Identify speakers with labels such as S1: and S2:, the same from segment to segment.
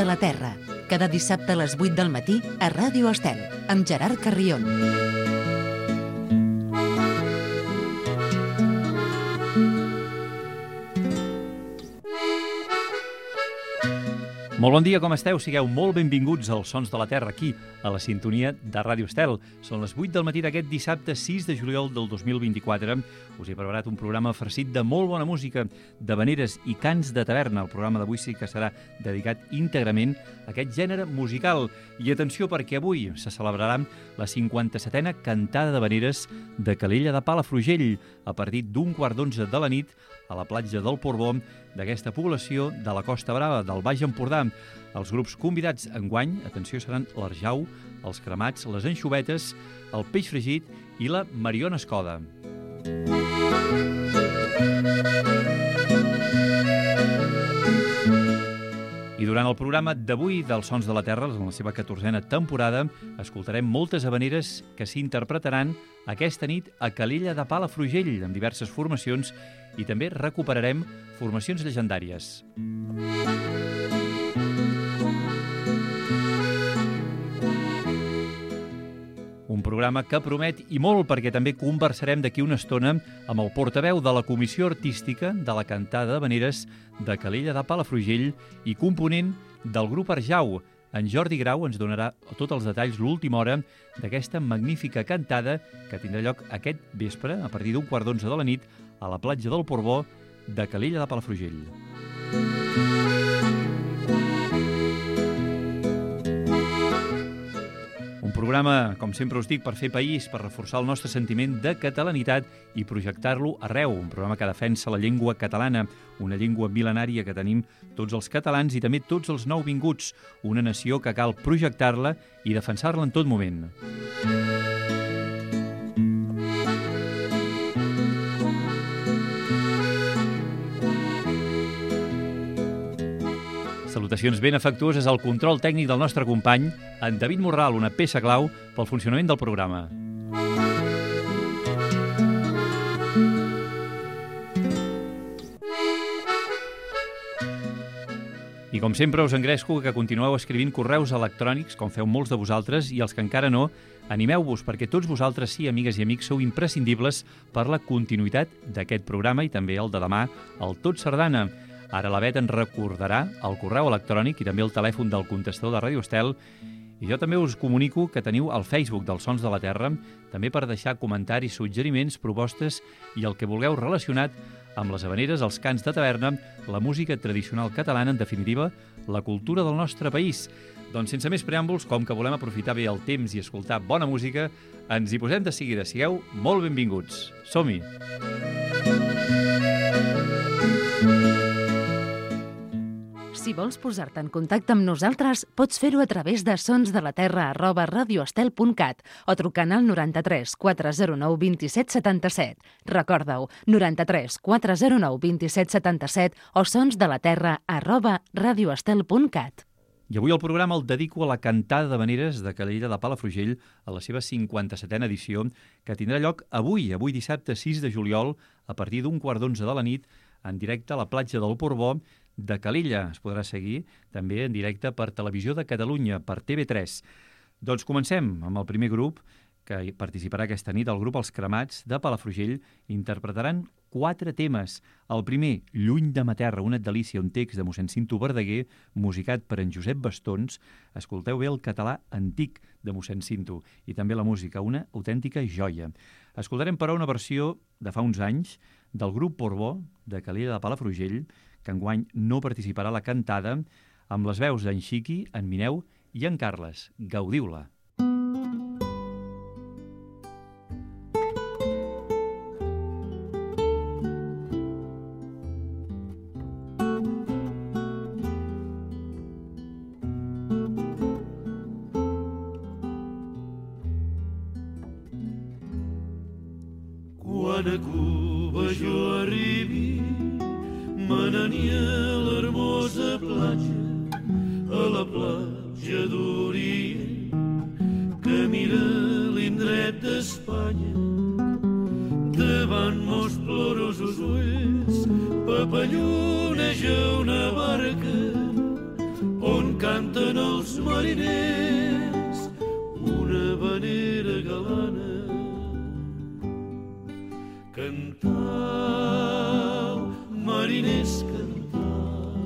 S1: de la Terra, cada dissabte a les 8 del matí a Ràdio Estel, amb Gerard Carrión.
S2: Molt bon dia, com esteu? Sigueu molt benvinguts als Sons de la Terra, aquí, a la sintonia de Ràdio Estel. Són les 8 del matí d'aquest dissabte 6 de juliol del 2024. Us he preparat un programa farcit de molt bona música, d'havaneres i cants de taverna. El programa d'avui sí que serà dedicat íntegrament a aquest gènere musical. I atenció, perquè avui se celebrarà la 57a cantada d'havaneres de Calella de Palafrugell, a partir d'11:15 de la nit, a la platja del Portbó, d'aquesta població de la Costa Brava, del Baix Empordà. Els grups convidats enguany, atenció, seran l'Arjau, els Cremats, les Anxovetes, el Peix Fregit i la Mariona Escoda. I durant el programa d'avui dels Sons de la Terra, en la seva 14a temporada, escoltarem moltes havaneres que s'interpretaran aquesta nit a Calella de Palafrugell, amb diverses formacions, i també recuperarem formacions llegendàries. Un programa que promet i molt, perquè també conversarem d'aquí una estona amb el portaveu de la Comissió Artística de la Cantada d'Havaneres de Calella de Palafrugell i component del grup Arjau. En Jordi Grau ens donarà tots els detalls l'última hora d'aquesta magnífica cantada que tindrà lloc aquest vespre, a partir d'11:15 de la nit, a la platja del Portbó de Calella de Palafrugell. Un programa, com sempre us dic, per fer país, per reforçar el nostre sentiment de catalanitat i projectar-lo arreu. Un programa que defensa la llengua catalana, una llengua mil·lenària que tenim tots els catalans i també tots els nouvinguts, una nació que cal projectar-la i defensar-la en tot moment. Salutacions ben afectuoses al control tècnic del nostre company, en David Morral, una peça clau pel funcionament del programa. I com sempre us engresco que continueu escrivint correus electrònics, com feu molts de vosaltres, i els que encara no, animeu-vos, perquè tots vosaltres, sí, amigues i amics, sou imprescindibles per la continuïtat d'aquest programa i també el de demà, el Tot Sardana. Ara la Bet ens recordarà el correu electrònic i també el telèfon del contestador de Ràdio Estel. I jo també us comunico que teniu el Facebook dels Sons de la Terra, també per deixar comentaris, suggeriments, propostes i el que vulgueu relacionat amb les havaneres, els cants de taverna, la música tradicional catalana, en definitiva, la cultura del nostre país. Doncs sense més preàmbuls, com que volem aprofitar bé el temps i escoltar bona música, ens hi posem de seguida. Sigueu molt benvinguts. Som-hi!
S1: Si vols posar-te en contacte amb nosaltres, pots fer-ho a través de sonsdelaterra@radioestel.cat o trucant al 93 409 27 77. Recorda-ho, 93 409 27 77 o sonsdelaterra@radioestel.cat.
S2: I avui el programa el dedico a la cantada d'havaneres de Calella de Palafrugell a la seva 57a edició, que tindrà lloc avui dissabte 6 de juliol, a partir d'11:15 de la nit, en directe a la platja del Portbó de Calella. Es podrà seguir també en directe per Televisió de Catalunya, per TV3. Doncs comencem amb el primer grup que participarà aquesta nit. El grup Els Cremats de Palafrugell interpretaran 4 temes. El primer, Lluny de ma terra, una delícia, un text de mossèn Cinto Verdaguer, musicat per en Josep Bastons. Escolteu bé el català antic de mossèn Cinto i també la música, una autèntica joia. Escoltarem, però, una versió de fa uns anys del grup Portbó de Calella de Palafrugell, que enguany no participarà a la cantada, amb les veus d'en Xiqui, en Mineu i en Carles. Gaudiu-la!
S3: Quan a Cuba jo arribi, me n'aniré a l'hermosa platja, a la platja d'Orient, que mira l'indret d'Espanya. Davant mos plorosos ulls papalloneja una barca on canten els mariners una vanera galana. Cantau, mariners, cantau,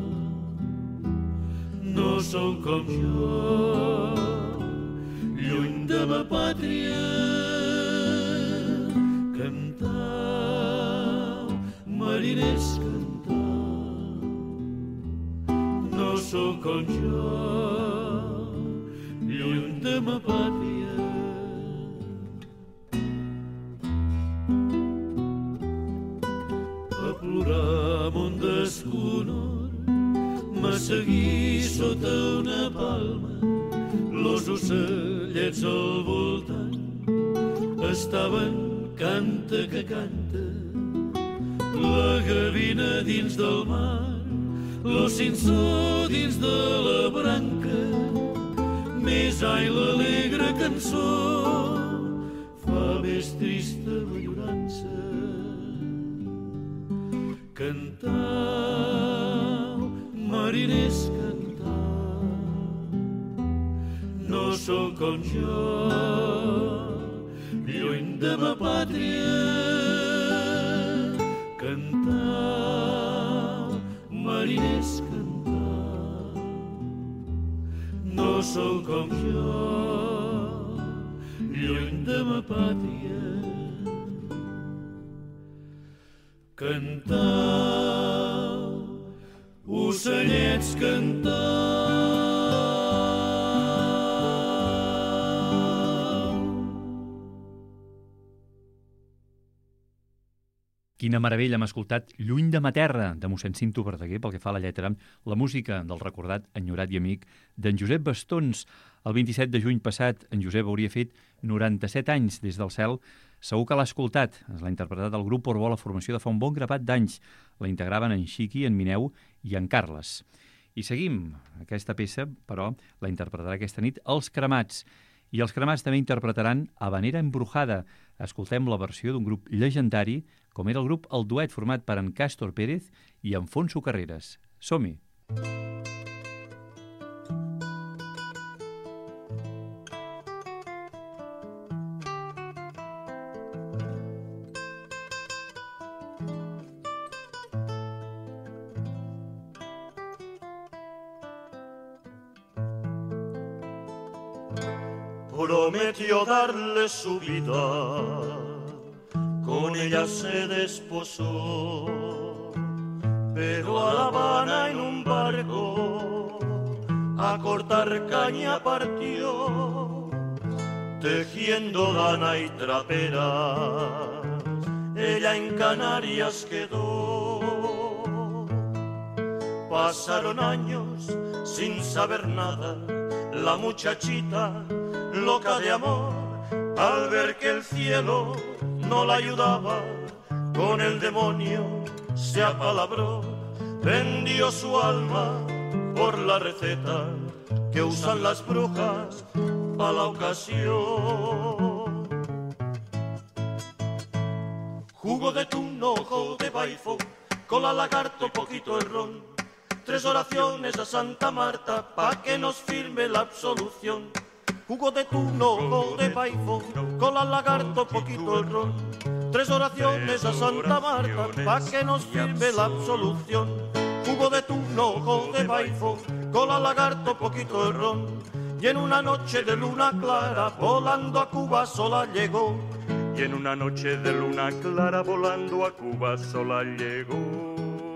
S3: no sou com jo, lluny de la pàtria. Cantau, mariners, cantau, no sou com jo, lluny de ma pàtria. A plorar mon desconor, me seguí sota una palma, los ocellets al voltant estaven canta que canta, la gavina dins del mar, l'ocinsó dins de la branca, més ai l'alegre cançó fa més trista l'enyorança. Cantau, mariners, cantau, no sou com jo, lluny de ma pàtria. Cantau, mariners, cantau, no sou com jo, lluny de ma pàtria. Cantau, ocellets, cantau.
S2: Quina meravella, hem escoltat Lluny de ma terra, de mossèn Cinto Verdaguer, pel que fa a la lletra, la música del recordat, enyorat i amic, d'en Josep Bastons. El 27 de juny passat, en Josep hauria fet 97 anys des del cel. Segur que l'ha escoltat. L'ha interpretat el grup Portbó, la formació de fa un bon grapat d'anys. La integraven en Xiqui, en Mineu i en Carles. I seguim. Aquesta peça, però, la interpretarà aquesta nit els Cremats. I els Cremats també interpretaran Habanera Embrujada. Escoltem la versió d'un grup llegendari, com era el grup El Duet, format per en Càstor Pérez i Alfonso Carreras. Som-hi!
S4: Prometió darle su vida, con ella se desposó, pero a La Habana en un barco a cortar caña partió, tejiendo lana y traperas, ella en Canarias quedó. Pasaron años sin saber nada, la muchachita loca de amor, al ver que el cielo no la ayudaba, con el demonio se apalabró, vendió su alma por la receta que usan las brujas a la ocasión. Jugo de tuno, ojo de baifo, cola lagarto, poquito el ron, 3 oraciones a Santa Marta pa' que nos firme la absolución. Jugo de tuno, ojo de baifo, cola lagarto, poquito el ron, 3 oraciones a Santa Marta pa' que nos firme la absolución. Jugo de tuno, ojo de baifo, cola lagarto, poquito el ron, y en una noche de luna clara volando a Cuba sola llegó. Y en una noche de luna clara volando a Cuba sola llegó.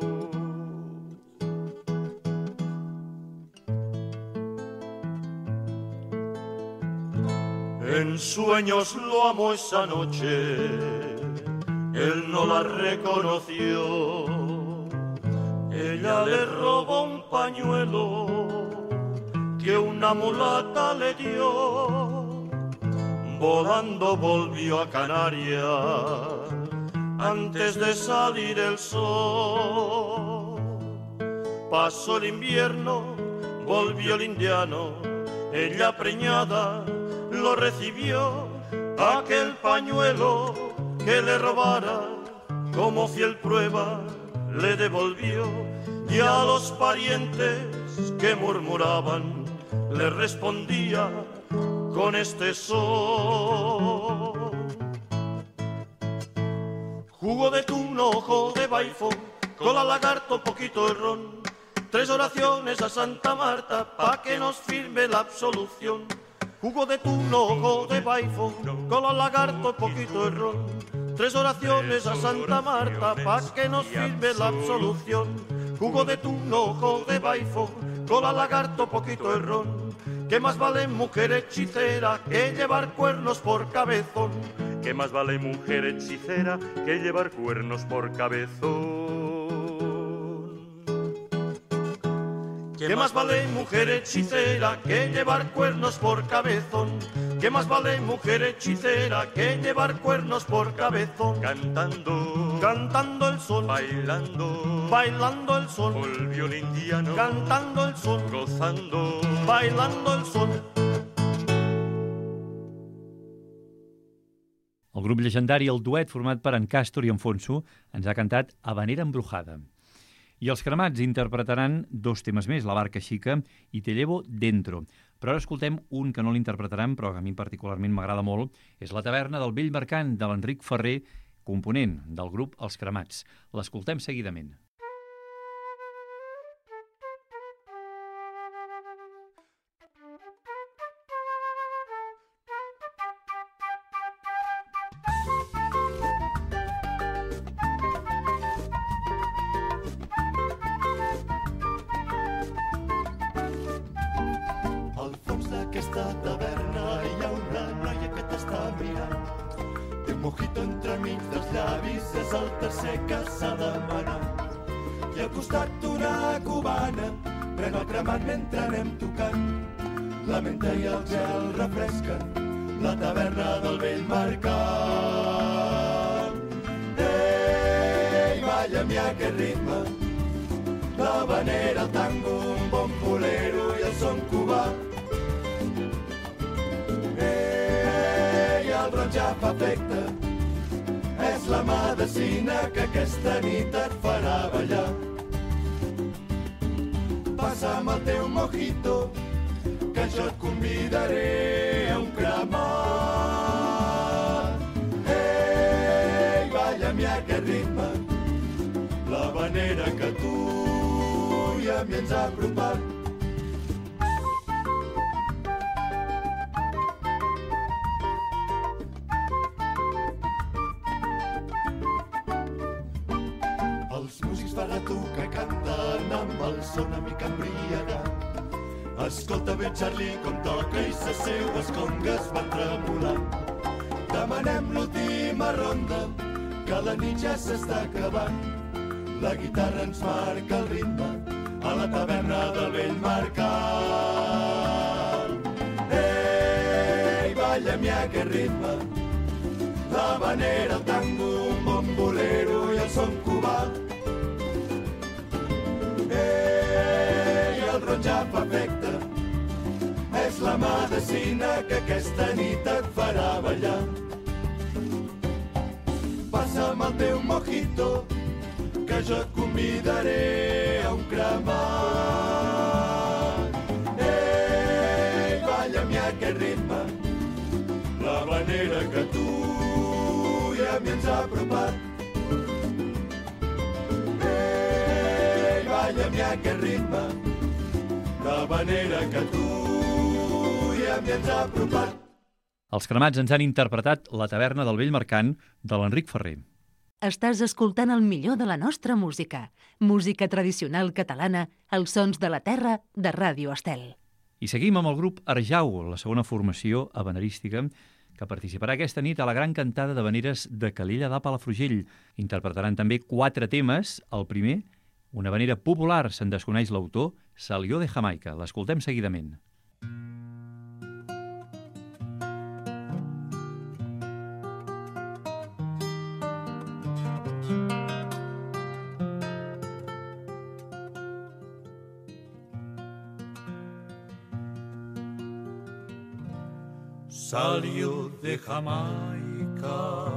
S4: En sueños lo amó esa noche, él no la reconoció. Ella le robó un pañuelo que una mulata le dio. Volando volvió a Canarias antes de salir el sol. Pasó el invierno, volvió el indiano, ella preñada lo recibió, aquel pañuelo que le robara, como fiel prueba le devolvió, y a los parientes voces que murmuraban, le respondía con este son. Jugo de tuno, ojo de baifo, cola lagarto, poquito de ron. 3 oraciones a Santa Marta pa' que nos firme la absolución. Jugo de tuno, ojo de baifo, cola lagarto, poquito de ron. 3 oraciones a Santa Marta pa' que nos firme la absolución. Jugo de tuno, ojo de baifo, cola lagarto, poquito de ron. ¿Qué más vale mujer hechicera que llevar cuernos por cabezón?
S5: ¿Qué más vale mujer hechicera que llevar cuernos por cabezón?
S4: ¿Qué más vale mujer hechicera que llevar cuernos por cabezón? ¿Qué más vale mujer hechicera que llevar cuernos por cabezón?
S5: Cantando
S4: el son, bailando el son,
S5: el violín indiano,
S4: cantando el son,
S5: gozando,
S4: bailando el son.
S2: El grup llegendari El Duet, format per en Càstor i en Fonso, ens ha cantat Habanera Embrujada. I els Cremats interpretaran 2 temes més, La Barca Xica i Te llevo dentro. Però ara escoltem un que no l'interpretaran, però que a mi particularment m'agrada molt, és La taverna del vell mercant, de l'Enric Ferrer, component del grup Els Cremats. L'escoltem seguidament.
S3: Aquesta taverna hi ha una noia que t'està mirant. Té un mojito entremig dels llavis, és el tercer que s'ha demanat. I al costat una cubana, pren el cremat mentre anem tocant. La menta i el gel refresquen la taverna del vell mercat. Ei, balla-mi aquest ritme, l'habanera, el tango, un bon bolero i el son cubà. El ron ja fa efecte, és la medecina que aquesta nit et farà ballar. Passa'm el teu mojito, que jo et convidaré a un cremat. Ei, balla-mi aquest ritme, l'habanera que tu i a mi ens ha apropat. Que canten amb el so una mica embriagat. Escolta bé, Charlie, com toca i les seues congues van tremolant. Demanem l'última ronda, que la nit ja s'està acabant. La guitarra ens marca el ritme a la taverna del vell mercat. Ei, balla-mi aquest ritme, l'habanera, el tango, un bon bolero i el son cubà. Ja fa efecte, és la medecina que aquesta nit et farà ballar. Passa'm el teu mojito, que jo et convidaré a un cremat. Ei, balla-mi aquest ritme, l'habanera que tu i a mi ens ha apropat. Ei, balla-mi aquest ritme, l'habanera que tu i a mi ens ha apropat.
S2: Els Cremats ens han interpretat La taverna del vell mercant, de l'Enric Ferrer.
S1: Estàs escoltant el millor de la nostra música. Música tradicional catalana, els sons de la terra, de Ràdio Estel.
S2: I seguim amb el grup Arjau, la segona formació habanerística, que participarà aquesta nit a la gran cantada d'habaneres de Calella de Palafrugell. Interpretaran també 4 temes. El primer, una habanera popular, se'n desconeix l'autor, Salió de Jamaica. L'escoltem seguidament.
S3: Salió de Jamaica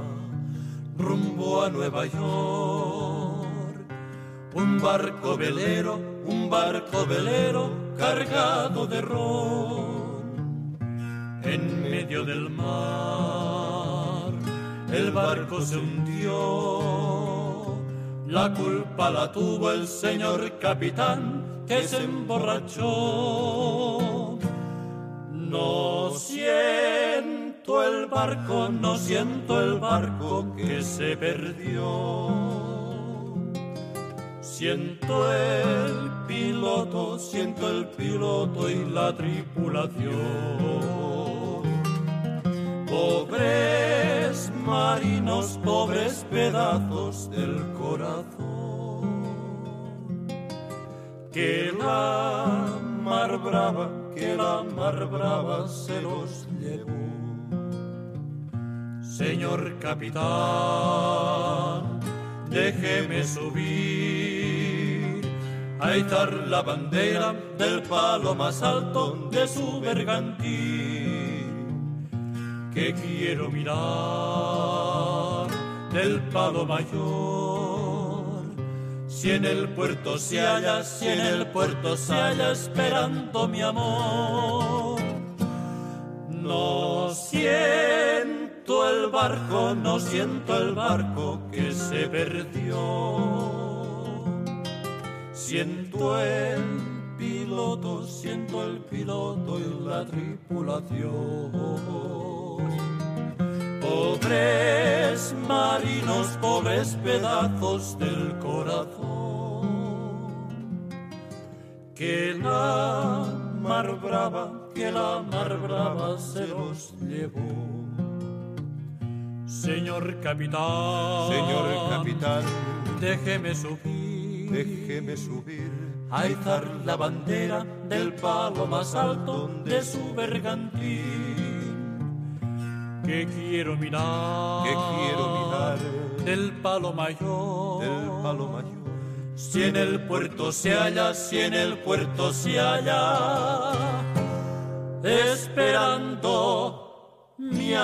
S3: rumbo a Nueva York, un barco velero
S4: un barco velero cargado de ron. En medio del mar el barco se hundió, la culpa la tuvo el señor capitán que se emborrachó. No siento el barco, no siento el barco que se perdió. Siento el piloto y la tripulación. Pobres marinos, pobres pedazos del corazón. Que la mar brava se los llevó. Señor capitán, déjeme subir a izar la bandera del palo más alto de su bergantín, que quiero mirar del palo mayor. Si en el puerto se halla, esperando mi amor. No siento el barco que se perdió. Siento el piloto y la tripulación. Pobres marinos, pobres pedazos del corazón. Que la mar brava se los llevó. Señor capitán, déjeme subir a izar la bandera del palo más alto de su bergantín, que quiero mirar del palo mayor. Si en el puerto se halla, esperando mi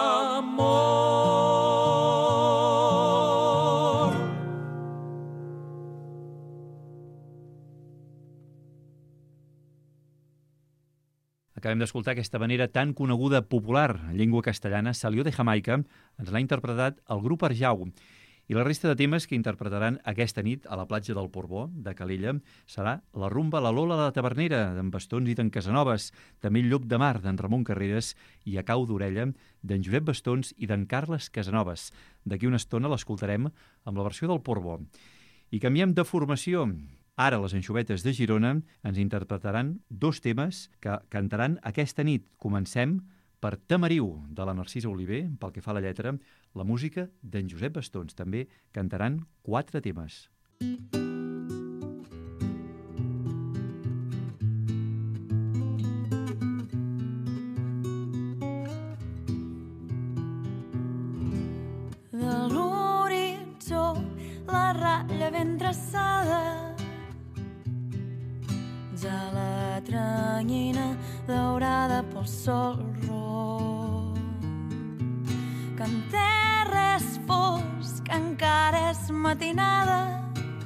S4: amor.
S2: Acabem d'escoltar aquesta manera tan coneguda popular en llengua castellana, Salió de Jamaica, ens l'ha interpretat el grup Arjau. I la resta de temes que interpretaran aquesta nit a la platja del Portbó, de Calella, serà la rumba La Lola de la Tavernera, d'en Bastons i d'en Casanovas, també el Llop de Mar, d'en Ramon Carreras, i A cau d'orella, d'en Josep Bastons i d'en Carles Casanovas. D'aquí una estona l'escoltarem amb la versió del Portbó. I canviem de formació. Ara les Anxovetes de Girona ens interpretaran dos temes que cantaran aquesta nit. Comencem per Tamariu, de la Narcisa Oliver, pel que fa a la lletra, la música d'en Josep Bastons. També cantaran 4 temes.
S6: De l'horitzó la ratlla ben traçada, ja la tranyina daurada pel sol ros, que en terra és fosc, que encara és matinada,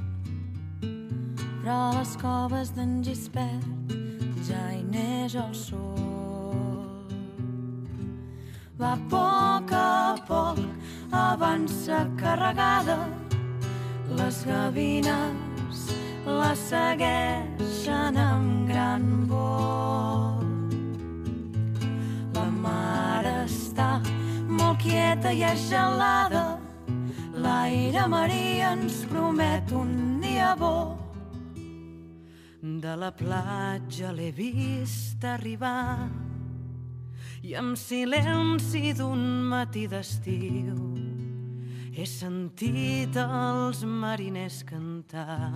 S6: però a les coves d'en Gispert ja hi neix el sol. Va a poc, avança carregada, les gavines la segueixen amb gran vol. La mar està molt quieta i és gelada, l'aire marí ens promet un dia bo. De la platja l'he vist arribar i amb silenci d'un matí d'estiu he sentit els mariners cantar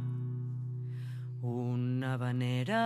S6: una havanera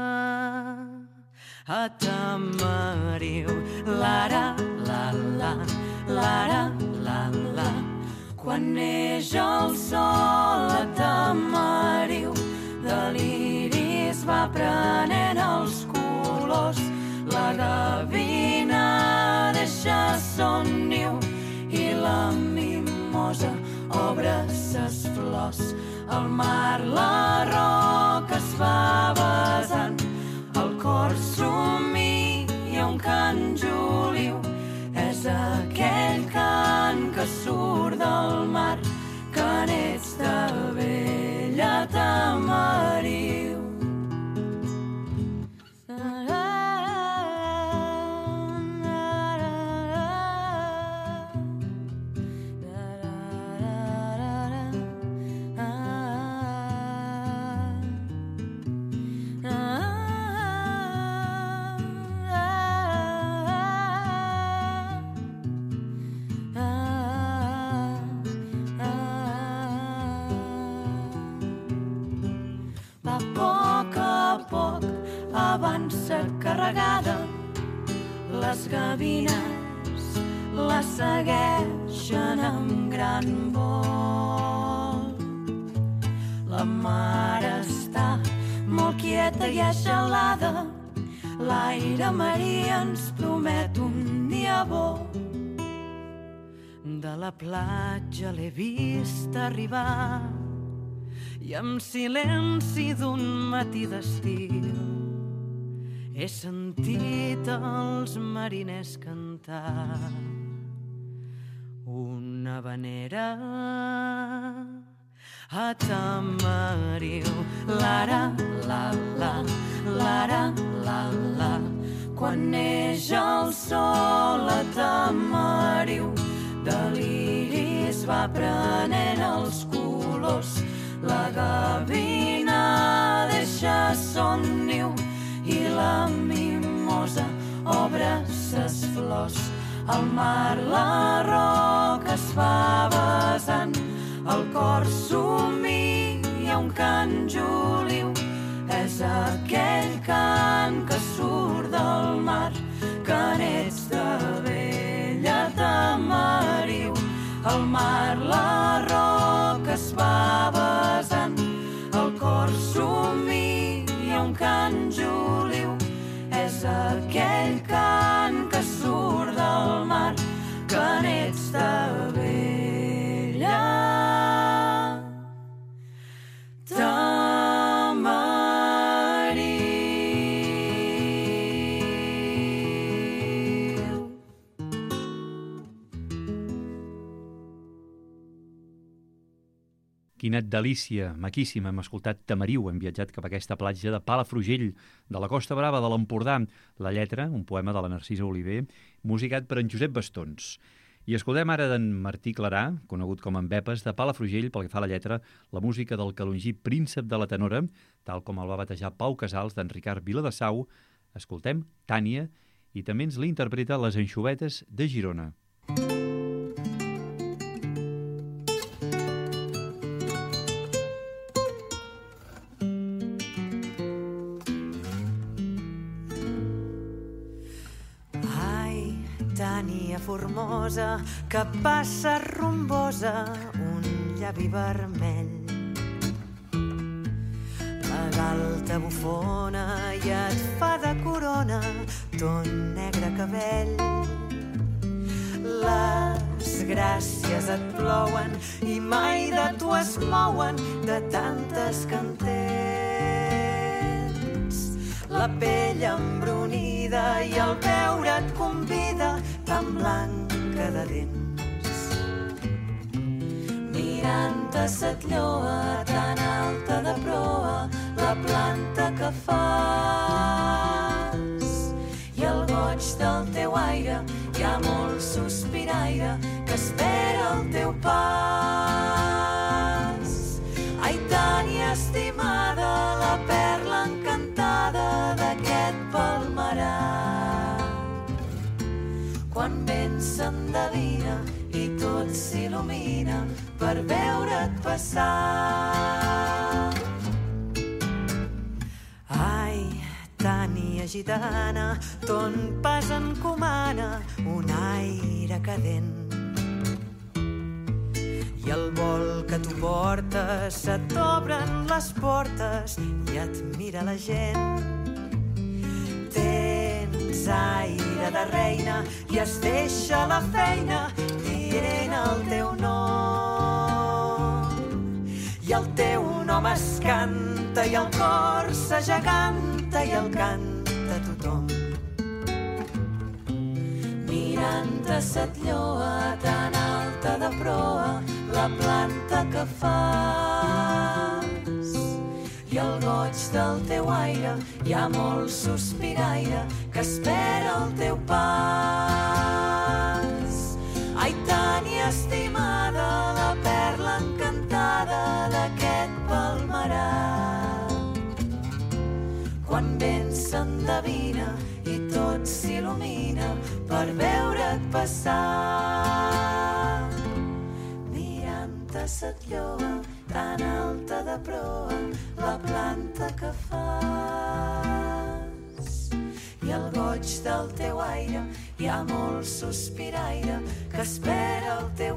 S6: a Tamariu. Lara, la, la, lara, la, la. Quan neix el sol a Tamariu, de l'iris va prenent els colors. La gavina deixa son niu i la mimosa obre ses flors. al mar la roca es va besant, el cor somia un cant juliu, és aquell cant que surt del mar, que n'ets de vella Tamariu. Avança carregada, les gavines la segueixen amb gran vol. La mar està molt quieta i gelada, l'aire marí ens promet un dia bo. De la platja l'he vist arribar i amb silenci d'un matí d'estiu he sentit els mariners cantar una havanera a Tamariu. Lara, la, la, lara, la, la, quan neix el sol a Tamariu, de l'iris va prenent els colors, la gavina deixa son niu i la mimosa obre ses flors. Al mar la roca es va besant, el cor somia un cant juliu, és aquell cant que surt del mar, que n'ets de vella Tamariu. Al mar la roca es va besant, el cor somia un cant juliu, és aquell cant que surt del mar, que n'ets de vella Tamariu.
S2: Quina delícia, maquíssima. Hem escoltat Tamariu, hem viatjat cap a aquesta platja de Palafrugell, de la Costa Brava, de l'Empordà. La lletra, un poema de la Narcisa Oliver, musicat per en Josep Bastons. I escoltem ara d'en Martí Clarà, conegut com en Bepes, de Palafrugell, pel que fa a la lletra, la música del calongí Príncep de la Tenora, tal com el va batejar Pau Casals, d'en Ricard Viladasau. Escoltem Tània, i també ens l'interpreta Les Anxovetes de Girona.
S6: Tània formosa, que passa rumbosa, un llavi vermell. La galta bufona i et fa de corona ton negre cabell. Les gràcies et plouen i mai de tu es mouen de tantes que en tens. La pell embrunida i el veure et convida tan blanca de dents. Mirant-te se't lloa tan alta de proa la planta que fas, i el goig del teu aire hi ha molt sospiraire que espera el teu pas. Ai, Tània estimada, la perla encantada d'aquest palmerar, quan vent s'endevina i tot s'il·lumina per veure't passar. Ai, Tània gitana, ton pas encomana un aire cadent, i el vol que tu portes se t'obren les portes i et mira la gent. Tens aire de reina i es deixa la feina dient el teu nom, i el teu l'home es canta i el cor s'ageganta i el canta tothom. Mirant a set lloa tan alta de proa la planta que fas i el goig del teu aire hi ha molt sospiraire que espera el teu pas. Ai, Tània, estimada, la perla encantada d'aquest palmerar. Quan vent s'endevina i tot s'il·lumina per veure't passar. Mirant a set lloa tan alta de proa la planta que fas i el goig del teu aire hi ha molt sospiraire que espera el teu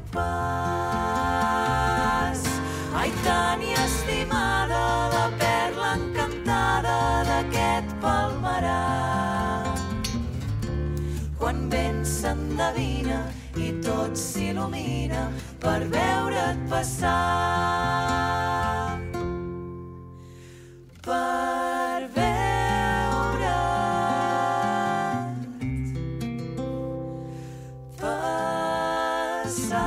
S6: pas. Ai, Tània, estimada, la perla encantada d'aquest palmerar. Quan vent s'endevina i tot s'il·lumina per veure't passar. Per veure't passar.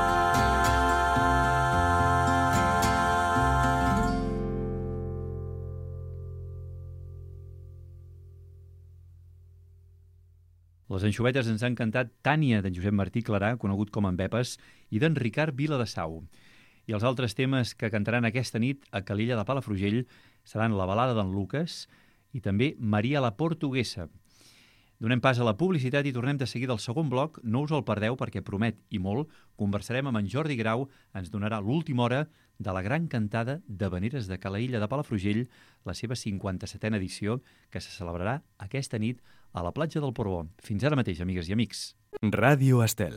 S2: Les anxovetes ens han cantat Tània, d'en Josep Martí Clarà, conegut com en Bepes, i d'en Ricard Viladesau. I els altres temes que cantaran aquesta nit a Calella de Palafrugell seran la balada d'en Lucas i també Maria la Portuguesa. Donem pas a la publicitat i tornem de seguida al segon bloc. No us el perdeu perquè promet i molt. Conversarem amb en Jordi Grau, ens donarà l'última hora de la gran cantada d'havaneres de Calella de Palafrugell, la seva 57a edició, que se celebrarà aquesta nit a la platja del Portbó. Fins ara mateix, amigues i amics.
S7: Ràdio Estel.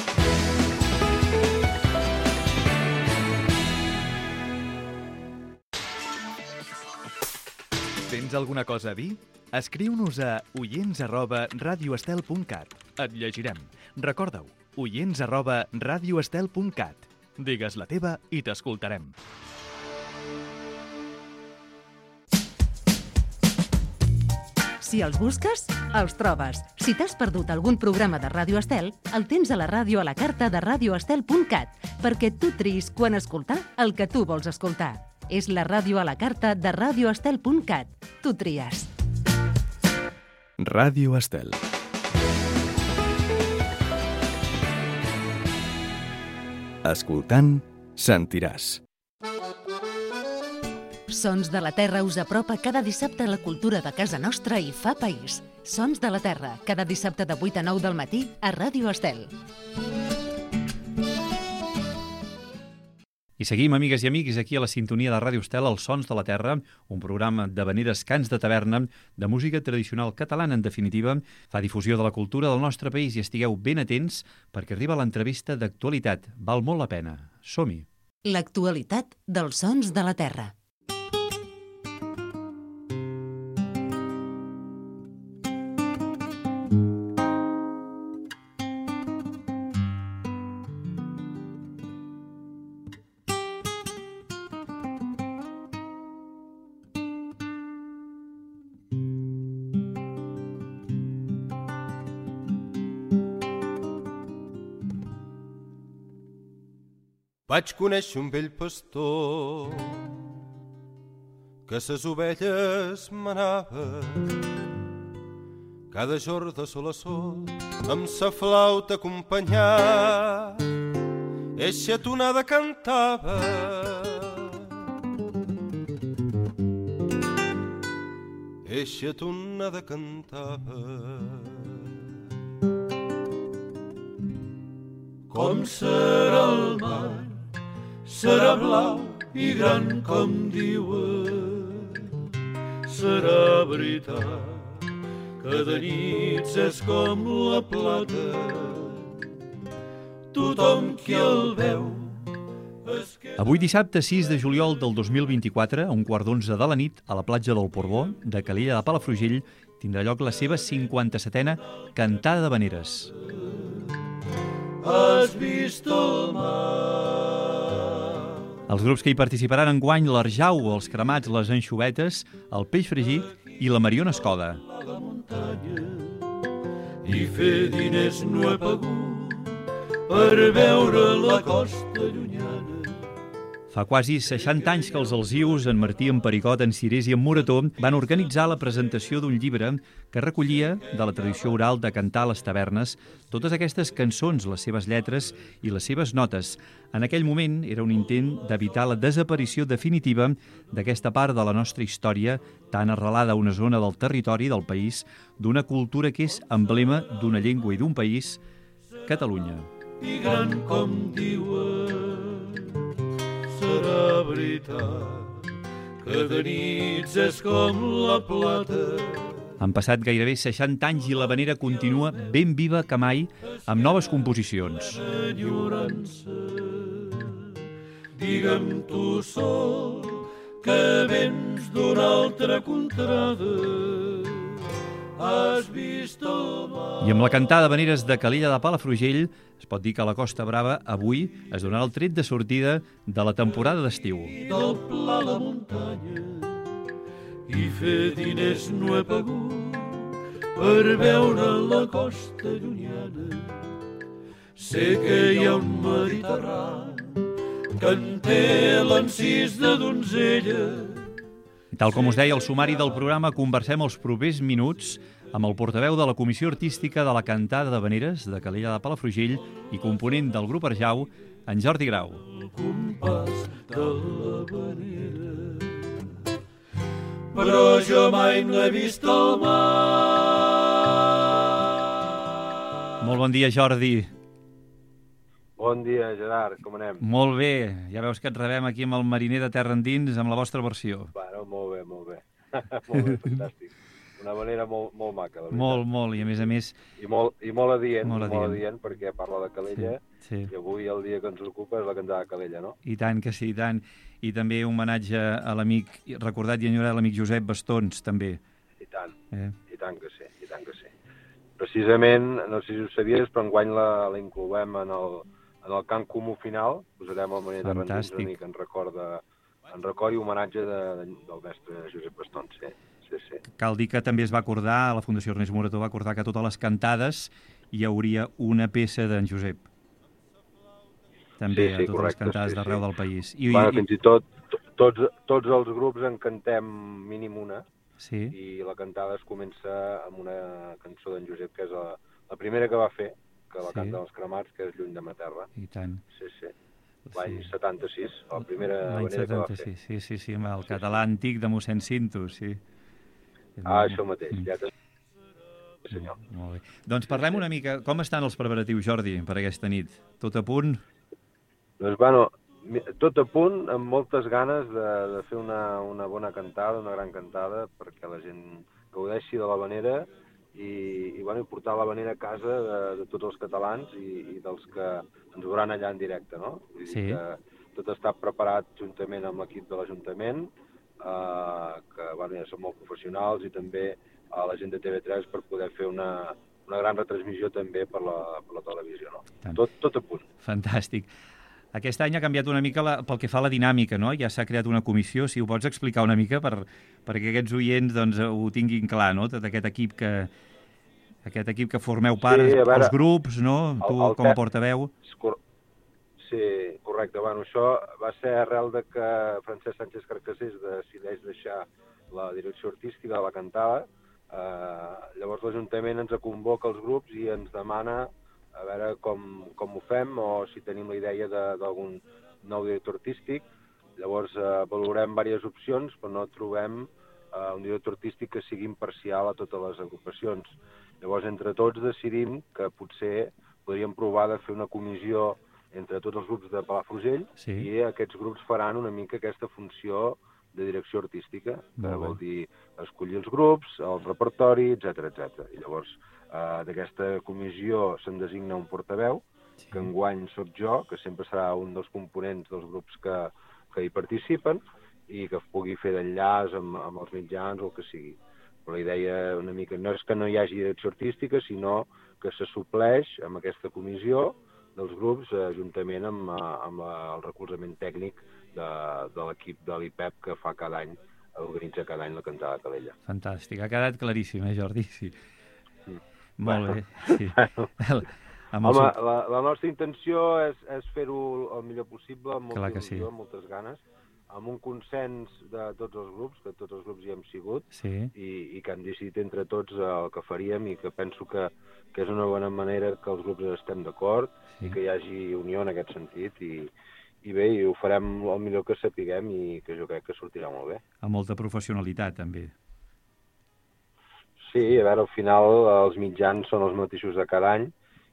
S7: Tens alguna cosa a dir? Escriu-nos a oients@radioestel.cat. Et llegirem. Recorda-ho, oients@radioestel.cat. Digues la teva i t'escoltarem.
S1: Si els busques, els trobes. Si t'has perdut algun programa de Ràdio Estel, el tens a la ràdio a la carta de radioestel.cat, perquè tu triïs quan escoltar el que tu vols escoltar. És la ràdio a la carta de radioestel.cat. Tu tries.
S7: Ràdio Estel. Escoltant, sentiràs.
S1: Sons de la Terra us apropa cada dissabte a la cultura de casa nostra i fa país. Sons de la Terra, cada dissabte de 8 a 9 del matí a Ràdio Estel.
S2: I seguim, amigues i amics, aquí a la sintonia de Ràdio Estel, els Sons de la Terra, un programa d'havaneres cants de taverna, de música tradicional catalana, en definitiva, fa difusió de la cultura del nostre país i estigueu ben atents perquè arriba l'entrevista d'actualitat. Val molt la pena. Som-hi.
S1: L'actualitat dels Sons de la Terra.
S8: Vaig conèixer un vell pastor que ses ovelles manava cada jorn de sol a sol amb sa flauta acompanyar. Eixa tonada cantava eixa tonada cantava.
S3: Com serà el mar, serà blau i gran com diuen. Serà veritat que de nits és com la plata. Tothom qui el veu es queda...
S2: Avui dissabte 6 de juliol del 2024, a 11:15 de la nit, a la platja del Portbó, de Calella de Palafrugell, tindrà lloc la seva 57a cantada d'havaneres.
S3: Has vist el mar
S2: Els grups que hi participaran enguany: l'Arjau, els Cremats, les Anxovetes, el Peix Fregit i la Mariona Escoda.
S3: I fer diners no he pagut per veure la costa llunyana.
S2: Fa quasi 60 anys que els Alsius, en Martí, en Pericot, en Cirés i en Morató van organitzar la presentació d'un llibre que recollia, de la tradició oral de cantar a les tavernes, totes aquestes cançons, les seves lletres i les seves notes. En aquell moment era un intent d'evitar la desaparició definitiva d'aquesta part de la nostra història, tan arrelada a una zona del territori del país, d'una cultura que és emblema d'una llengua i d'un país, Catalunya.
S3: I gran com diuen, serà veritat que de nits és com la plata.
S2: Han passat gairebé 60 anys i l'havanera continua ben viva que mai, amb noves composicions.
S3: Enyorança, digue'm tu sol que vens d'una altra contrada. Has vist el mar.
S2: I amb la cantada d'havaneres de Calella de Palafrugell es pot dir que la Costa Brava avui es donarà el tret de sortida de la temporada d'estiu.
S3: Del pla la muntanya i fer diners no he pagut per veure la costa llunyana. Sé que hi ha un Mediterrani que en té l'encís de donzella.
S2: Tal com us deia el sumari del programa, conversem els propers minuts amb el portaveu de la Comissió Artística de la Cantada d'Havaneres de Calella de Palafrugell i component del grup Arjau, en Jordi Grau.
S3: El compàs de l'havanera, però jo mai no he vist el mar.
S2: Molt bon dia, Jordi.
S9: Bon dia, Gerard, com anem?
S2: Molt bé, ja veus que et rebem aquí amb el mariner de terra endins amb la vostra versió.
S9: Bueno, molt bé, molt bé. Molt bé, fantàstic. Una manera molt maca, la veritat.
S2: Molt, i a més...
S9: I molt adient, perquè parla de Calella,
S2: sí.
S9: I avui el dia que ens ocupa és la cantada de Calella, no?
S2: I tant que sí, i tant. I també un homenatge a l'amic recordat i enyorat, l'amic Josep Bastons, també.
S9: I tant que sí, i tant que sí. Precisament, no sé si ho sabies, però enguany la incloem en el cant comú final, posarem el Mariner de Rendins una mica en record i homenatge del mestre Josep Bastons, sí.
S2: Cal dir que també es va acordar, la Fundació Ernest Morató va acordar que a totes les cantades hi hauria una peça d'en Josep. També a totes les cantades d'arreu del país.
S9: Fins i tot tots els grups en cantem mínim una, i la cantada es comença amb una cançó d'en Josep, que és la primera que va fer, que la canta els Cremats, que és Lluny de ma terra.
S2: I tant.
S9: Sí. L'any 76, la primera havanera que va fer.
S2: Sí, amb el català antic de mossèn Cinto, sí.
S9: Això mateix, ja senyor.
S2: Molt bé. Doncs parlem una mica, com estan els preparatius, Jordi, per aquesta nit? Tot a punt?
S9: Doncs, bueno, tot a punt, amb moltes ganes de fer una bona cantada, una gran cantada, perquè la gent gaudeixi de l'havanera i portar l'havanera a casa de tots els catalans i dels que ens veuran allà en directe, no? Vull dir que tot està preparat juntament amb l'equip de l'Ajuntament, que ja són molt professionals, i també a la gent de TV3 per poder fer una gran retransmissió també per la televisió, no? Tot a punt.
S2: Fantàstic. Aquest any ha canviat una mica pel que fa a la dinàmica, no? Ja s'ha creat una comissió, si ho pots explicar una mica perquè aquests oients ho tinguin clar, no? Tot aquest equip que formeu part, els grups, no? Tu com a portaveu.
S9: Sí, correcte. Bueno, això va ser arrel de que Francesc Sánchez Carcassés decideix deixar la direcció artística de la cantada. Llavors l'Ajuntament ens convoca els grups i ens demana a veure com ho fem o si tenim la idea d'algun nou director artístic. Llavors valorem diverses opcions, però no trobem un director artístic que sigui imparcial a totes les agrupacions. Llavors entre tots decidim que potser podríem provar de fer una comissió entre tots els grups de Palafrugell i aquests grups faran una mica aquesta funció de direcció artística, que vol dir escollir els grups, el repertori, etc. I llavors d'aquesta comissió se'n designa un portaveu, que enguany soc jo, que sempre serà un dels components dels grups que hi participen i que pugui fer d'enllaç amb els mitjans o el que sigui. Però la idea una mica no és que no hi hagi direcció artística, sinó que se supleix amb aquesta comissió dels grups juntament amb el recolzament tècnic de l'equip de l'IPEP que fa cada any, organitza cada any la cantada de Calella.
S2: Fantàstic, ha quedat claríssim, Jordi? Sí. Molt bé. Sí.
S9: Home, la nostra intenció és fer-ho el millor possible, amb molta il·lusió, amb moltes ganes, amb un consens de tots els grups, que tots els grups hi hem sigut, i que hem decidit entre tots el que faríem, i que penso que és una bona manera que els grups estem d'acord, i que hi hagi unió en aquest sentit, i bé, i ho farem el millor que sapiguem, i que jo crec que sortirà molt bé.
S2: Amb molta professionalitat, també.
S9: Sí, a veure, al final els mitjans són els mateixos de cada any,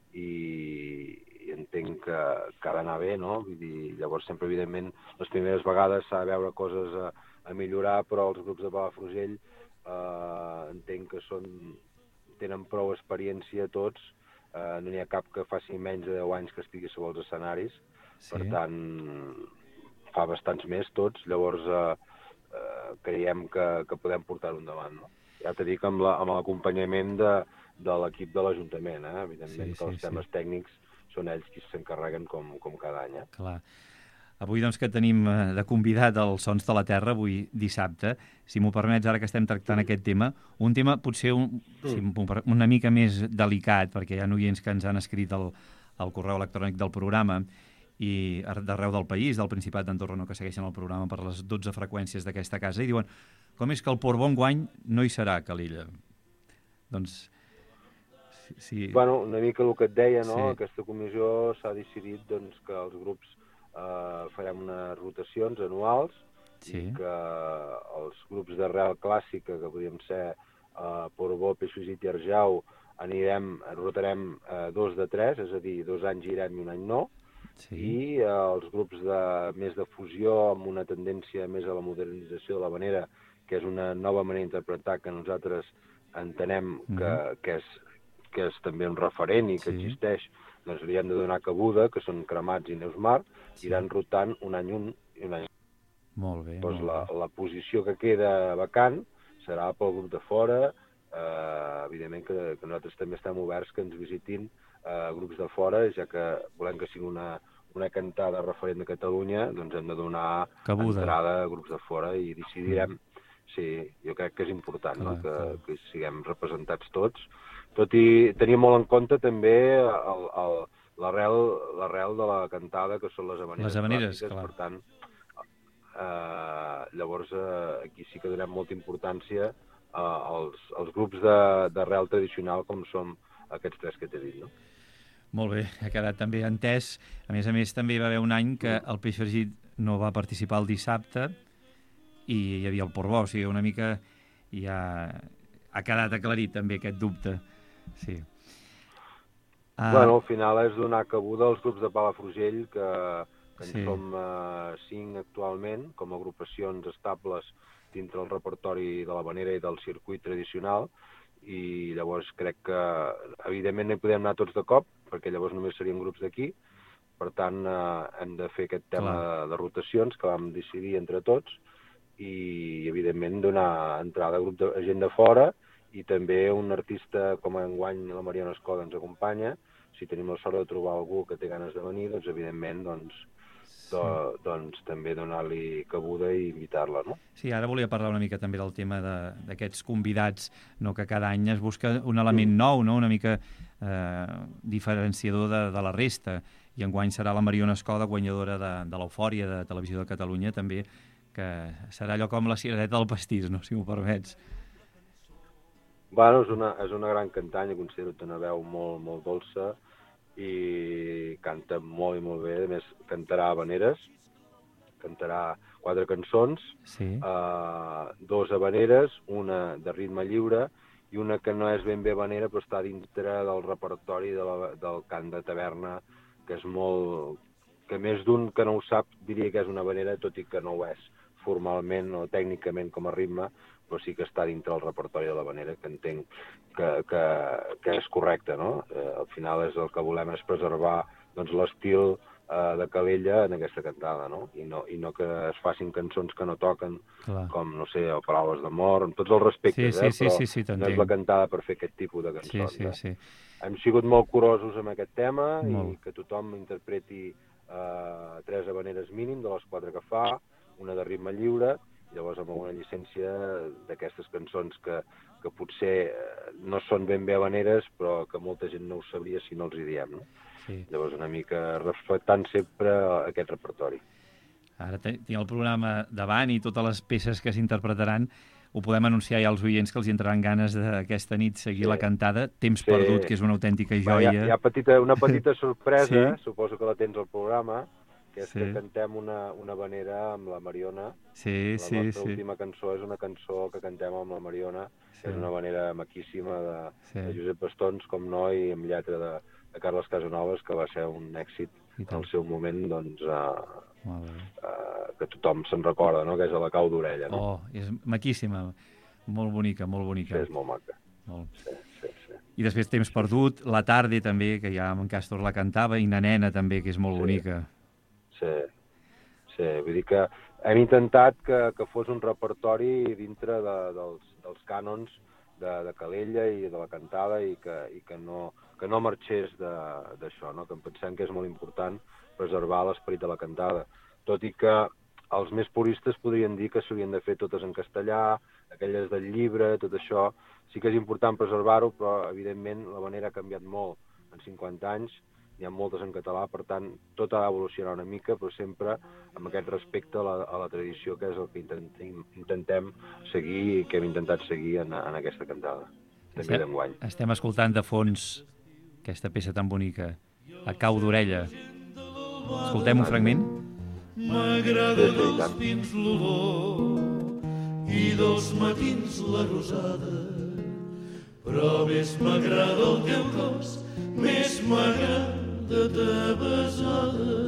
S9: i entenc que ha d'anar bé, no? Vull dir, llavors sempre, evidentment, les primeres vegades s'ha de veure coses a millorar, però els grups de Palafrugell entenc que tenen prou experiència tots, no n'hi ha cap que faci menys de 10 anys que estigui sobre els escenaris, per tant, fa bastants més tots, llavors creiem que podem portar-ho endavant, no? Ja t'he dit amb l'acompanyament de l'equip de l'Ajuntament, evidentment que els temes tècnics són ells qui s'encarreguen com cada any.
S2: Clar. Avui doncs que tenim de convidat els Sons de la Terra, avui dissabte, si m'ho permets, ara que estem tractant aquest tema, un tema potser una mica més delicat, perquè hi ha oients que ens han escrit al correu electrònic del programa, i d'arreu del país, del Principat d'Andorra, que segueixen el programa per les 12 freqüències d'aquesta casa, i diuen, com és que el Porbó enguany no hi serà a Calella? Doncs... Sí.
S9: Bueno, una mica el que et deia, no? Aquesta comissió s'ha decidit que els grups farem unes rotacions anuals, i que els grups d'arrel clàssica, que podríem ser Porbó, Peixusit i Arjau, rotarem 2 de 3, és a dir, 2 anys irem i un any no, i els grups més de fusió, amb una tendència més a la modernització de l'havanera, que és una nova manera d'interpretar que nosaltres entenem que és també un referent i que existeix, doncs li hem de donar cabuda, que són Cremats i Neusmar, iran rotant un any i un any.
S2: Molt bé.
S9: Doncs la posició que queda vacant serà pel grup de fora, evidentment que nosaltres també estem oberts que ens visitin grups de fora, ja que volem que sigui una cantada referent de Catalunya, doncs hem de donar entrada a grups de fora i decidirem. Sí, jo crec que és important que siguem representats tots, tot i tenir molt en compte també l'arrel de la cantada, que són les havaneres.
S2: Les havaneres, clar.
S9: Per tant, llavors aquí sí que donem molta importància als grups d'arrel tradicional com són aquests 3 que t'he dit, no?
S2: Molt bé, ha quedat també entès. A més, també hi va haver un any que el Peixusit no va participar el dissabte i hi havia el Porbó, o sigui, una mica ja ha quedat aclarit també aquest dubte. Sí.
S9: Bueno, al final és donar cabuda als grups de Palafrugell, que en som 5 actualment, com a agrupacions estables dintre el repertori de l'havanera i del circuit tradicional, i llavors crec que, evidentment, no hi podem anar tots de cop, perquè llavors només serien grups d'aquí, per tant, hem de fer aquest tema de rotacions que vam decidir entre tots, i, evidentment, donar entrada a grup de gent de fora, i també un artista com enguany la Mariona Escoda ens acompanya. Si tenim la sort de trobar algú que té ganes de venir, doncs, evidentment, també donar-li cabuda i invitar-la, no?
S2: Sí, ara volia parlar una mica també del tema d'aquests convidats, que cada any es busca un element nou, una mica diferenciador de la resta, i enguany serà la Mariona Escoda, guanyadora de l'Eufòria de Televisió de Catalunya, també, que serà allò com la ciradeta del pastís, no?, si m'ho permets.
S9: Bueno, és una gran cantant, jo considero que té una veu molt, molt dolça, i canta molt i molt bé. A més, cantarà havaneres, cantarà 4 cançons, 2 havaneres, una de ritme lliure i una que no és ben bé havanera, però està dintre del repertori del cant de taverna, que és molt... que més d'un que no ho sap diria que és una havanera, tot i que no ho és formalment o tècnicament com a ritme, però sí que està dintre el repertori de l'havanera, que entenc que és correcte, no? Al final el que volem és preservar l'estil de Calella en aquesta cantada, no? I no que es facin cançons que no toquen, com, no sé, Paraules d'amor, amb tots els respectes, però no és la cantada per fer aquest tipus de cançons. Hem sigut molt curosos amb aquest tema i que tothom interpreti 3 habaneres mínim de les 4 que fa, una de ritme lliure, llavors amb alguna llicència d'aquestes cançons que potser no són ben bé habaneres, però que molta gent no ho sabria si no els hi diem, no?
S2: Sí.
S9: Llavors una mica respectant sempre aquest repertori.
S2: Ara tinc el programa davant i totes les peces que s'interpretaran ho podem anunciar ja als oients que els entraran ganes d'aquesta nit seguir la cantada. Temps perdut, que és una autèntica joia.
S9: Hi ha una petita sorpresa, suposo que la tens al programa, que és que cantem una habanera amb la Mariona. La nostra última cançó és una cançó que cantem amb la Mariona, que és una habanera maquíssima de Josep Bastons, com no, i amb lletra de Carles Casanovas, que va ser un èxit en el seu moment, doncs, que tothom se'n recorda, no?, que és a la cau d'orella. No?
S2: És maquíssima, molt bonica, molt bonica.
S9: Sí, és molt maca. Sí.
S2: I després Temps perdut, La tarda també, que ja en Càstor la cantava, i Na nena també, que és molt bonica.
S9: Sí, vull dir que hem intentat que fos un repertori dintre dels cànons de Calella i de la cantada i que no marxés d'això, no? Que pensem que és molt important preservar l'esperit de la cantada, tot i que els més puristes podrien dir que s'haurien de fer totes en castellà, aquelles del llibre, tot això, sí que és important preservar-ho, però evidentment la manera ha canviat molt en 50 anys, n'hi ha moltes en català, per tant, tot ha d'evolucionar una mica, però sempre amb aquest respecte a la tradició, que és el que intentem seguir i que hem intentat seguir en aquesta cantada, també d'enguany.
S2: Estem escoltant de fons aquesta peça tan bonica, A cau d'orella. Escoltem un fragment?
S4: M'agraden els pins l'olor i dels matins la rosada, però més m'agrada el teu cos, més m'agrada ta besada.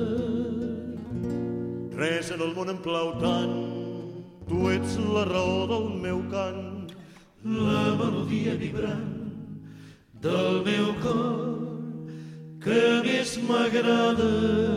S5: Res en el món em plau tant, tu ets la raó del meu cant,
S4: la melodia vibrant del meu cor que més m'agrada.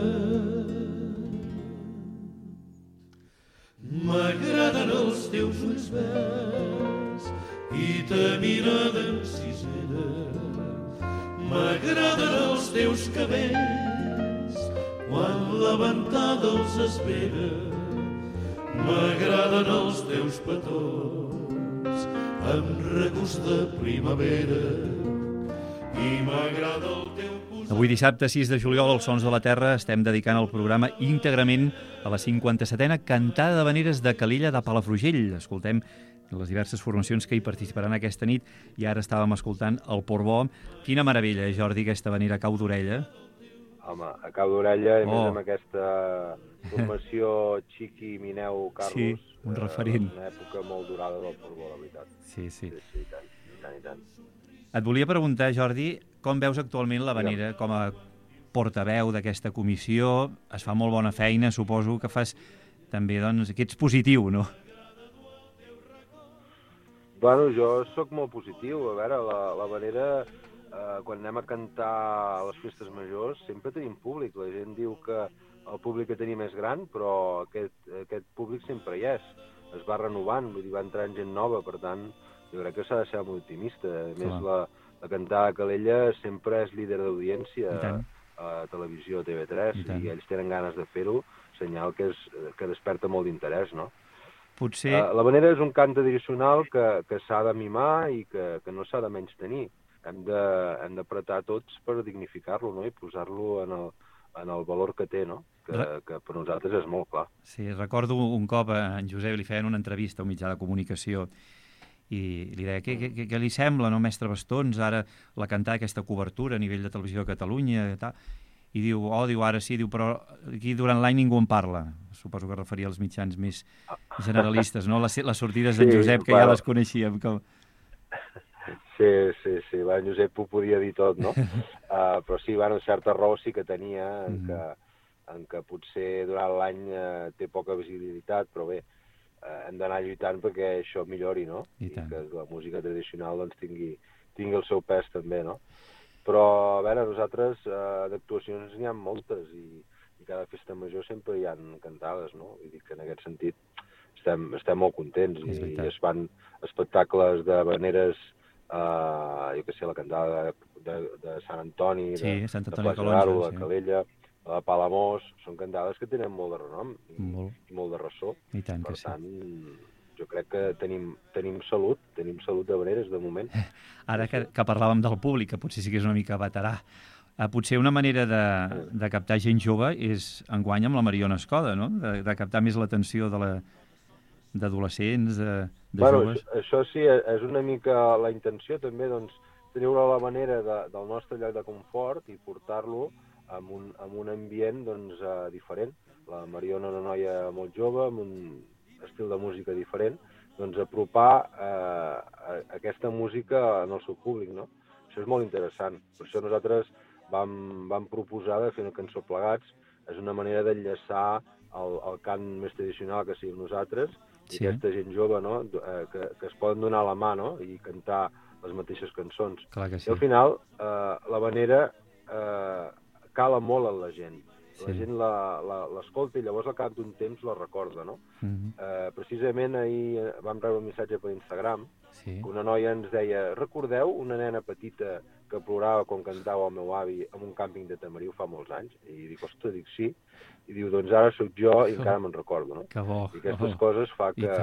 S4: M'agraden els teus ulls verds i ta mirada encissera. M'agraden els teus cabells quan la ventada els espera. M'agraden els teus petons amb regust de primavera i m'agrada el teu posat.
S2: Avui dissabte 6 de juliol als Sons de la Terra estem dedicant el programa íntegrament a la 57a cantada d'habaneres de Calella de Palafrugell. Escoltem les diverses formacions que hi participaran aquesta nit i ara estàvem escoltant el Portbó. Quina meravella, Jordi, aquesta habanera a cau d'orella.
S9: Home, a cau d'orella, a més amb aquesta formació Chiqui, Mineu, Carlos.
S2: Sí, un referent.
S9: Una època molt durada del Portbó, la veritat.
S2: Sí,
S9: i tant.
S2: Et volia preguntar, Jordi, com veus actualment l'habanera com a portaveu d'aquesta comissió? Es fa molt bona feina, suposo que fas també, doncs, que ets positiu, no?
S9: Bueno, jo sóc molt positiu. A veure, l'habanera, quan anem a cantar a les festes majors, sempre tenim públic. La gent diu que el públic que tenim és gran, però aquest públic sempre hi és. Es va renovant, vull dir, va entrant gent nova, per tant, jo crec que s'ha de ser molt optimista. A més, la cantada de Calella sempre és líder d'audiència a televisió TV3 i ells tenen ganes de fer-ho, senyal que desperta molt d'interès, no?
S2: Potser...
S9: L'habanera és un cant tradicional que s'ha de mimar i que no s'ha de menys tenir. Hem d'apretar tots per dignificar-lo, no?, i posar-lo en el valor que té, no?, que per nosaltres és molt clar.
S2: Sí, recordo un cop a en Josep li feien una entrevista a un mitjà de comunicació i li deia, què li sembla, no, mestre Bastons, ara la cantar aquesta cobertura a nivell de Televisió de Catalunya i tal? I diu, ara sí, però aquí durant l'any ningú en parla. Suposo que referia als mitjans més generalistes, no? Les sortides d'en Josep, que ja les coneixíem.
S9: Sí, en Josep ho podia dir tot, no? Però sí, certa raó sí que tenia en que potser durant l'any té poca visibilitat, però bé, hem d'anar lluitant perquè això millori, no? I que la música tradicional doncs tingui el seu pes també, no? Però, a veure, nosaltres d'actuacions n'hi ha moltes i cada festa major sempre hi ha cantades, no? Vull dir que en aquest sentit estem molt contents i es fan espectacles d'habaneres, jo què sé, la cantada de Sant Antoni, de Plaça d'Aro, de Calella, la de Palamós, són cantades que tenen molt de renom i molt de ressò.
S2: I tant que
S9: sí. Per tant, jo crec que tenim salut de vereres, de moment.
S2: Ara que parlàvem del públic, que potser sí que és una mica veterà, potser una manera de captar gent jove és enguany amb la Mariona Escoda, no? De captar més l'atenció d'adolescents, de joves.
S9: Això sí, és una mica la intenció també, doncs, treure la manera del nostre lloc de confort i portar-lo amb un ambient doncs, diferent. La Mariona, una noia molt jove, amb un estil de música diferent, doncs apropar aquesta música en el seu públic, no? Això és molt interessant. Per això nosaltres vam proposar de fer una cançó plegats. És una manera d'enllaçar el cant més tradicional que siguem nosaltres i aquesta gent jove, no? que es poden donar la mà, no? I cantar les mateixes cançons.
S2: Clar que sí.
S9: I al final la manera cala molt en la gent. La gent l'escolta i llavors al cap d'un temps la recorda, no? Precisament ahir vam rebre un missatge per Instagram que una noia ens deia: recordeu una nena petita que plorava quan cantava el meu avi en un càmping de Tamariu fa molts anys? I dic, ostres, sí. I diu, doncs ara sóc jo i encara me'n recordo, no?
S2: Que bo.
S9: I aquestes coses fa que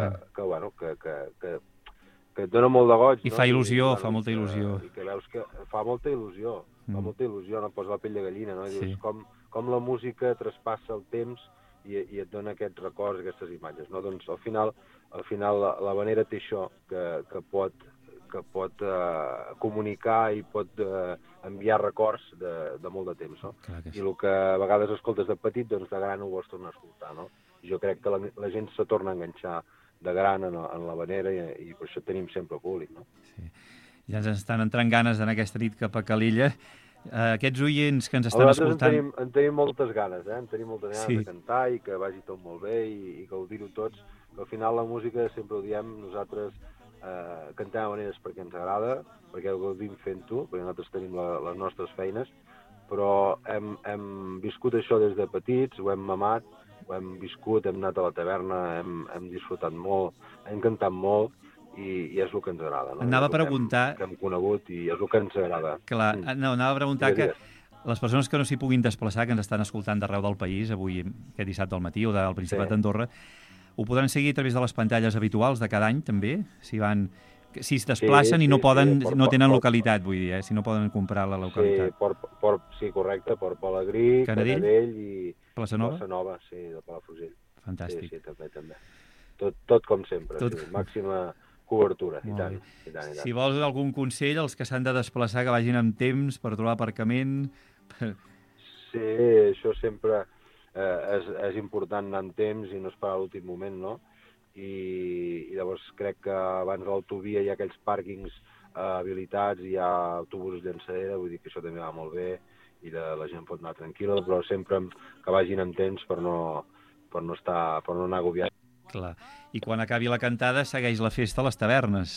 S9: et dona molt de goig.
S2: I fa il·lusió, fa molta il·lusió.
S9: I que veus que fa molta il·lusió, no? Posa la pell de gallina, no? I dius, com la música traspassa el temps i et dona aquests records, aquestes imatges, no? Doncs al final la Vanera té això, que pot comunicar i pot enviar records de molt de temps, no? I el que a vegades escoltes de petit, doncs de gran ho vols tornar a escoltar, no? Jo crec que la gent se torna a enganxar de gran en la Vanera i per això tenim sempre públic, no?
S2: Sí. Ja ens estan entrant ganes en aquesta nit cap a Calella. Aquests oients que ens estan escoltant...
S9: En tenim moltes ganes, en tenim moltes ganes de cantar i que vagi tot molt bé i gaudir-ho tots, que al final la música, sempre ho diem, nosaltres cantem a Vaneres perquè ens agrada, perquè ho gaudim fent-ho, perquè nosaltres tenim les nostres feines, però hem viscut això des de petits, ho hem mamat, ho hem viscut, hem anat a la taverna, hem disfrutat molt, hem cantat molt, i és el que ens agrada. No?
S2: Anava a preguntar...
S9: Que hem conegut i és el que ens agrada.
S2: Clar, anava a preguntar que les persones que no s'hi puguin desplaçar, que ens estan escoltant d'arreu del país, avui, aquest dissabte al matí, o del Principat d'Andorra, ho podran seguir a través de les pantalles habituals de cada any, també? Si es desplacen i no tenen localitat, vull dir, si no poden comprar la localitat.
S9: Sí, correcte, Port Pelegrí, Canadell i
S2: Plaça Nova?
S9: Plaça Nova, sí, de Palafrugell.
S2: Fantàstic.
S9: Sí, també. Tot com sempre, màxima cobertura, i tant.
S2: Si vols algun consell, els que s'han de desplaçar, que vagin amb temps per trobar aparcament...
S9: Sí, això sempre és important anar amb temps i no esperar l'últim moment, no? I llavors crec que abans de l'autovia hi ha aquells pàrquings habilitats, hi ha autobusos llançadera, vull dir que això també va molt bé i la gent pot anar tranquil·la, però sempre que vagin amb temps per no anar agobiats.
S2: Clar. I quan acabi la cantada segueix la festa a les tavernes.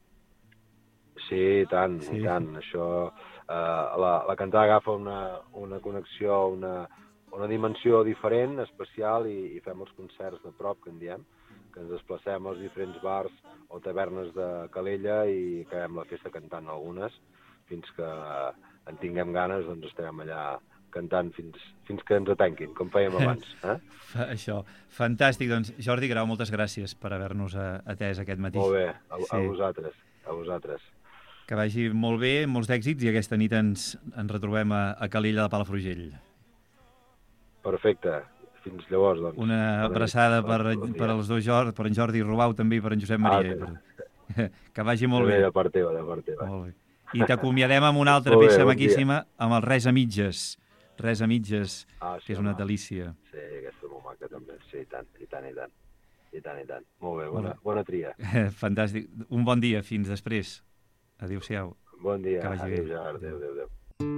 S9: Sí, i tant. Això, la cantada agafa una connexió, una dimensió diferent, especial, i fem els concerts de prop, que en diem, que ens desplacem als diferents bars o tavernes de Calella i acabem la festa cantant algunes, fins que en tinguem ganes, doncs estarem allà cantant fins que ens tanquin, com fèiem abans.
S2: Això, fantàstic. Doncs Jordi Grau, moltes gràcies per haver-nos atès aquest matí.
S9: Molt bé, a vosaltres.
S2: Que vagi molt bé, molts d'èxits, i aquesta nit ens retrobem a Calella de Palafrugell.
S9: Perfecte. Fins llavors, doncs.
S2: Una abraçada per els dos, per en Jordi Robau també, per en Josep Maria. Que vagi molt bé.
S9: De part teva.
S2: Molt bé. I t'acomiadem amb una altra peça maquíssima, amb el Res a mitges. Res a mitges, que és una delícia.
S9: Sí, aquesta és molt maca també. Sí, i tant. Molt bé, bona tria.
S2: Fantàstic. Un bon dia, fins després. Adéu-siau.
S9: Bon dia.
S2: Que vagi bé.
S9: Adéu.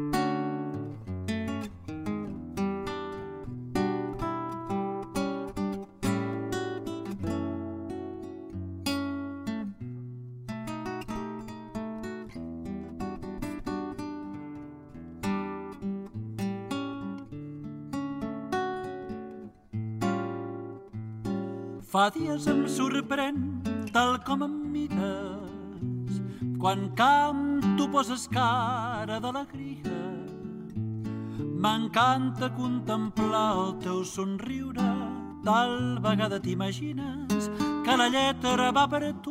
S10: Fa dies em sorprèn tal com em mires, quan canto poses cara d'alegria. M'encanta contemplar el teu somriure, tal vegada t'imagines que la lletra va per tu.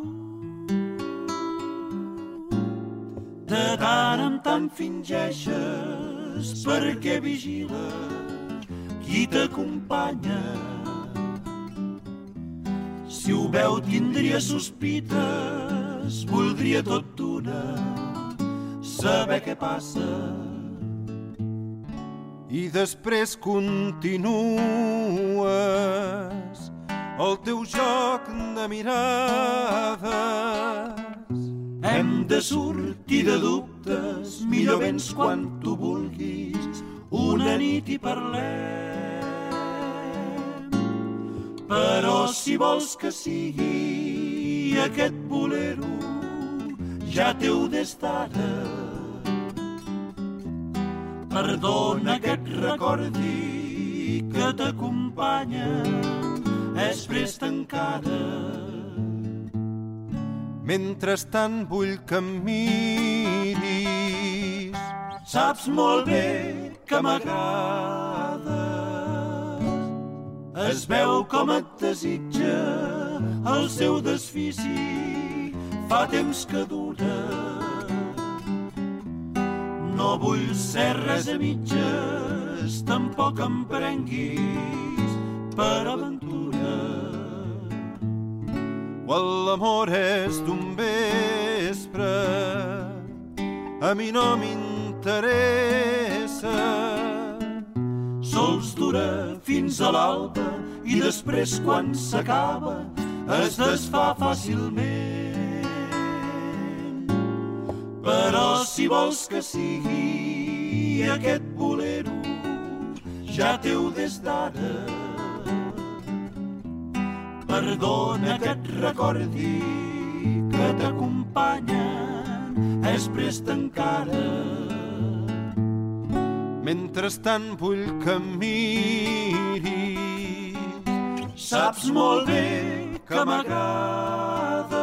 S10: De tant en tant fingeixes perquè vigiles qui t'acompanya. Si ho veu tindria sospites, voldria tot d'una saber què passa.
S8: I després continues el teu joc de mirades.
S10: Hem de sortir de dubtes, millor vens quan tu vulguis, una nit i parlem. Però si vols que sigui aquest bolero, ja t'heu des d'ara. Perdona que et recordi que t'acompanya, és prest encara.
S8: Mentrestant vull que em miris.
S10: Saps molt bé que m'agrades. Es veu com et desitja el seu desfici, fa temps que dura. No vull ser res a mitges, tampoc em prenguis per aventura.
S8: Quan l'amor és d'un vespre, a mi no m'interessa.
S10: Sols dura fins a l'alba i després quan s'acaba es desfà fàcilment. Però si vols que sigui aquest bolero, ja t'heu des d'ara. Perdona que et recordi que t'acompanyen, és prest encara.
S8: Mentrestant vull que em miris.
S10: Saps molt bé que m'agrada.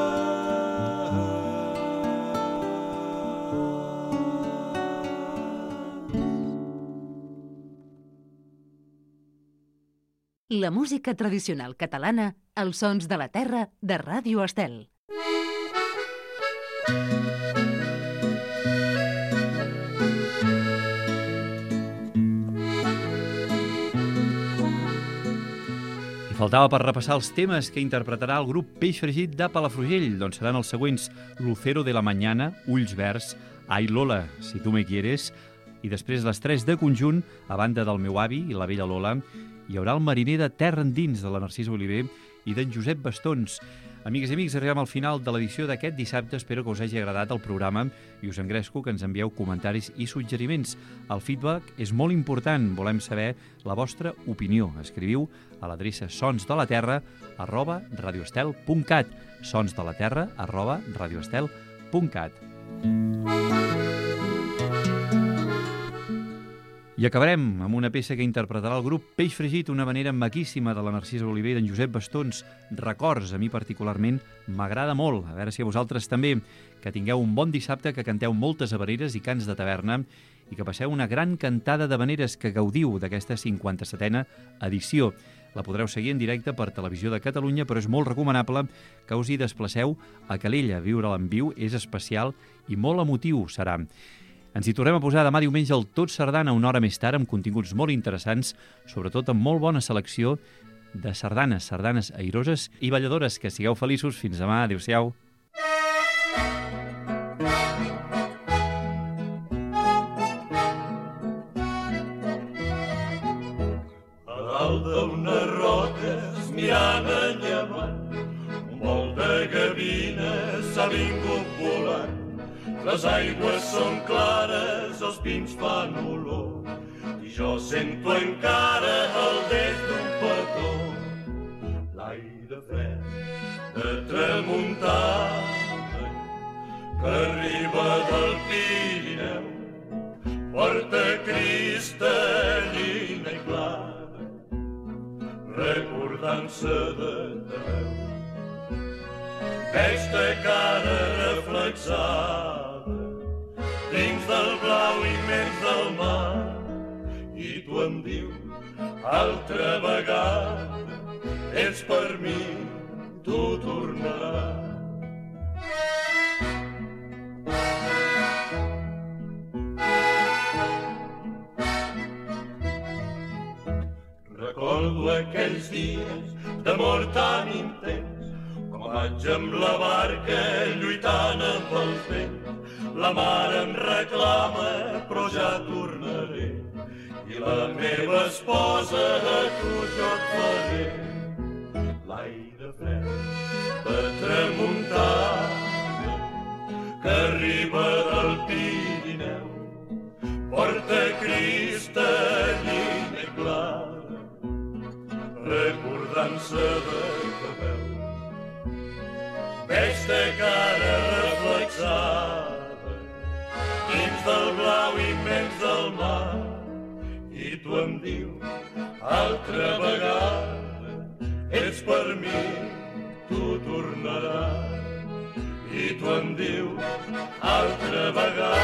S1: La música tradicional catalana als sons de la terra de Ràdio Estel.
S2: I faltava per repassar els temes que interpretarà el grup Peix Fregit de Palafrugell, doncs seran els següents: Lucero de la Mañana, Ulls Verds, Ai Lola, Si tu me quieres, i després les tres de conjunt, a banda del meu avi i la vella Lola, hi haurà el mariner de Terra Endins de la Narcisa Oliver i d'en Josep Bastons. Amigues i amics, arribem al final de l'edició d'aquest dissabte. Espero que us hagi agradat el programa i us engresco que ens envieu comentaris i suggeriments. El feedback és molt important, volem saber la vostra opinió. Escriviu a l'adreça sonsdelaterra@radioestel.cat sonsdelaterra@radioestel.cat. I acabarem amb una peça que interpretarà el grup Peix Fregit, una manera maquíssima de la Narcisa Oliver i d'en Josep Bastons. Records, a mi particularment m'agrada molt, a veure si a vosaltres també. Que tingueu un bon dissabte, que canteu moltes habaneres i cants de taverna i que passeu una gran cantada d'habaneres, que gaudiu d'aquesta 57a edició. La podreu seguir en directe per Televisió de Catalunya, però és molt recomanable que us hi desplaceu a Calella. Viure-la en viu és especial i molt emotiu serà. Ens hi tornem a posar demà diumenge al Tot Sardana, una hora més tard, amb continguts molt interessants, sobretot amb molt bona selecció de sardanes, sardanes airoses i balladores. Que sigueu feliços. Fins demà. Adéu-siau.
S4: A dalt d'unes roques, mirant a llevant, un vol de gavina s'ha vingut volant. Les aigües són clares, els pins fan olor, i jo sento encara el des d'un petó. L'aire fred de tramuntana que arriba del Pirineu porta cristal·lina i clara, recordant-se de teu. Veig ta cara reflexada dins del blau immens del mar, i tu em dius altra vegada, ets per mi, tu tornaràs. Recordo aquells dies d'amor tan intens, com vaig amb la barca lluitant amb els vents. La mare em reclama, però ja tornaré, i la meva esposa a tu jo et faré. L'aire fred de tramuntana que arriba del Pirineu porta cristal·lina i clara, recordant-se de que veu. Veig ta cara reflexada dins del blau immens del mar, i tu em dius altra vegada, ets per mi, tu tornaràs. I tu em dius altra vegada,